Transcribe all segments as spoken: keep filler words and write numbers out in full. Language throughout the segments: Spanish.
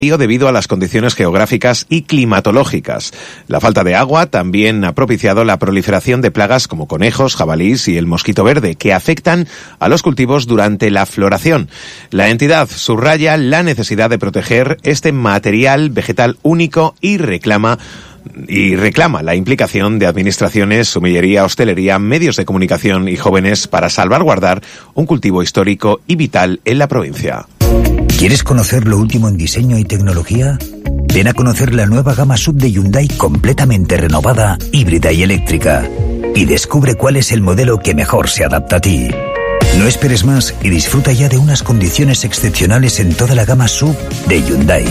debido a las condiciones geográficas y climatológicas. La falta de agua también ha propiciado la proliferación de plagas como conejos, jabalíes y el mosquito verde, que afectan a los cultivos durante la floración. La entidad subraya la necesidad de proteger este material vegetal único y reclama y reclama la implicación de administraciones, sumillería, hostelería, medios de comunicación y jóvenes para salvaguardar un cultivo histórico y vital en la provincia. ¿Quieres conocer lo último en diseño y tecnología? Ven a conocer la nueva gama sub de Hyundai completamente renovada, híbrida y eléctrica. Y descubre cuál es el modelo que mejor se adapta a ti. No esperes más y disfruta ya de unas condiciones excepcionales en toda la gama sub de Hyundai.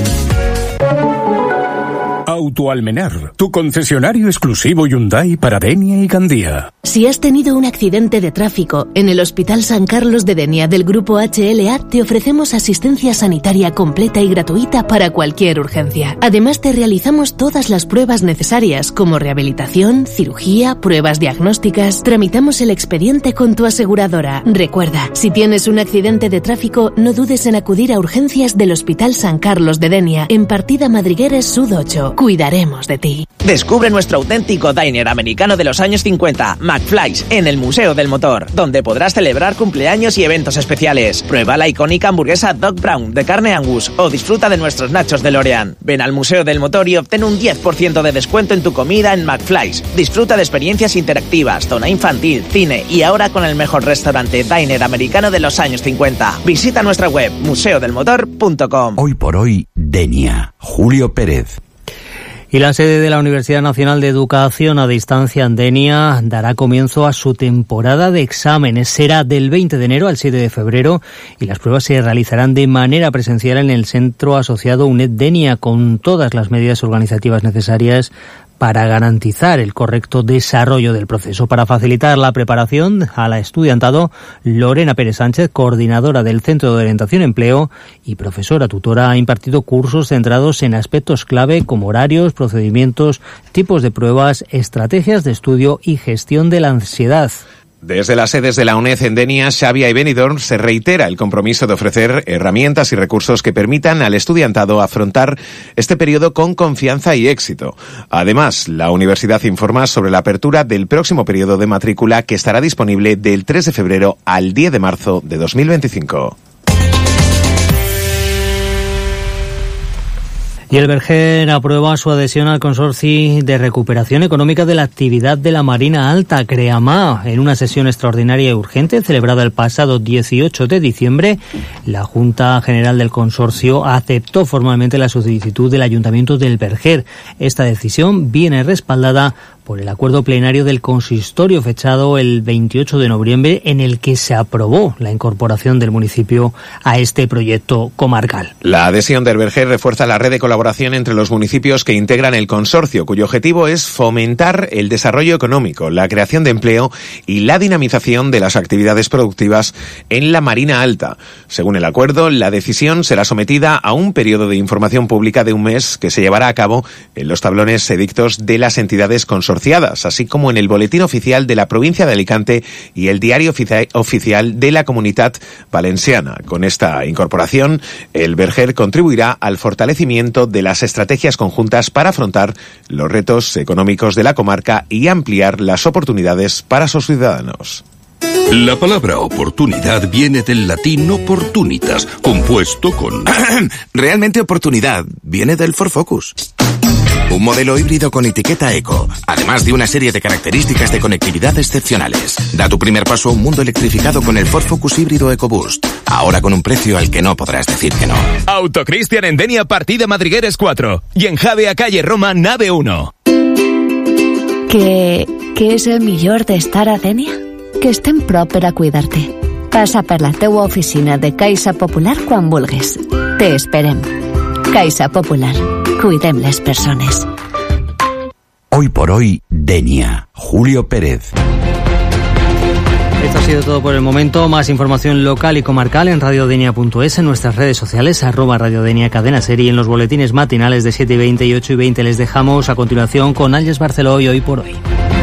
Autoalmenar, tu concesionario exclusivo Hyundai para Denia y Gandía. Si has tenido un accidente de tráfico, en el Hospital San Carlos de Denia del Grupo H L A te ofrecemos asistencia sanitaria completa y gratuita para cualquier urgencia. Además te realizamos todas las pruebas necesarias como rehabilitación, cirugía, pruebas diagnósticas. Tramitamos el expediente con tu aseguradora. Recuerda, si tienes un accidente de tráfico, no dudes en acudir a urgencias del Hospital San Carlos de Denia en Partida Madrigueres Sud ocho. Cuidaremos de ti. Descubre nuestro auténtico diner americano de los años cincuenta, McFly's, en el Museo del Motor, donde podrás celebrar cumpleaños y eventos especiales. Prueba la icónica hamburguesa Doc Brown de carne Angus o disfruta de nuestros nachos de L'Oreal. Ven al Museo del Motor y obtén un diez por ciento de descuento en tu comida en McFly's. Disfruta de experiencias interactivas, zona infantil, cine y ahora con el mejor restaurante diner americano de los años cincuenta. Visita nuestra web museo del motor punto com. Hoy por hoy, Denia. Julio Pérez. Y la sede de la Universidad Nacional de Educación a Distancia, Denia, dará comienzo a su temporada de exámenes. Será del veinte de enero al siete de febrero y las pruebas se realizarán de manera presencial en el centro asociado U N E D Denia, con todas las medidas organizativas necesarias para garantizar el correcto desarrollo del proceso. Para facilitar la preparación al estudiantado, Lorena Pérez Sánchez, coordinadora del Centro de Orientación Empleo y profesora tutora, ha impartido cursos centrados en aspectos clave como horarios, procedimientos, tipos de pruebas, estrategias de estudio y gestión de la ansiedad. Desde las sedes de la U N E D en Denia, Xavia y Benidorm se reitera el compromiso de ofrecer herramientas y recursos que permitan al estudiantado afrontar este periodo con confianza y éxito. Además, la universidad informa sobre la apertura del próximo periodo de matrícula, que estará disponible del tres de febrero al diez de marzo de dos mil veinticinco. Y el Verger aprueba su adhesión al Consorcio de Recuperación Económica de la Actividad de la Marina Alta, CREAMA. En una sesión extraordinaria y urgente celebrada el pasado dieciocho de diciembre, la Junta General del Consorcio aceptó formalmente la solicitud del Ayuntamiento del Verger. Esta decisión viene respaldada por el acuerdo plenario del consistorio fechado el veintiocho de noviembre, en el que se aprobó la incorporación del municipio a este proyecto comarcal. La adhesión del Verger refuerza la red de colaboración entre los municipios que integran el consorcio, cuyo objetivo es fomentar el desarrollo económico, la creación de empleo y la dinamización de las actividades productivas en la Marina Alta. Según el acuerdo, la decisión será sometida a un periodo de información pública de un mes que se llevará a cabo en los tablones edictos de las entidades consorciadas, así como en el Boletín Oficial de la Provincia de Alicante y el Diario Oficial de la Comunitat Valenciana. Con esta incorporación, el Verger contribuirá al fortalecimiento de las estrategias conjuntas para afrontar los retos económicos de la comarca y ampliar las oportunidades para sus ciudadanos. La palabra oportunidad viene del latín opportunitas, compuesto con... Realmente oportunidad viene del Ford Focus. Un modelo híbrido con etiqueta eco, además de una serie de características de conectividad excepcionales. Da tu primer paso a un mundo electrificado con el Ford Focus híbrido EcoBoost. Ahora con un precio al que no podrás decir que no. Autocristian en Denia, Partida Madrigueres cuatro. Y en Javea, calle Roma, nave uno. Què, què és el millor d'estar a Denia? Que estem prop per a cuidar-te. Passa per la teua oficina de Caixa Popular quan vulguis. Te esperem. Caixa Popular. Cuidem les persones. Hoy por hoy, Denia. Julio Pérez. Esto ha sido todo por el momento. Más información local y comarcal en radiodenia punto es, en nuestras redes sociales, arroba radiodenia cadena serie, en los boletines matinales de siete y veinte y ocho y veinte. Les dejamos a continuación con Ángeles Barceló y Hoy por Hoy.